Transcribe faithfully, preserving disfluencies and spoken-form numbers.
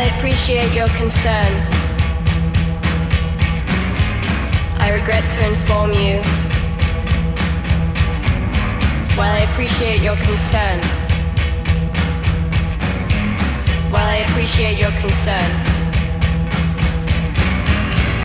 appreciate your concern, I regret to inform you. While I appreciate your concern, while I appreciate your concern.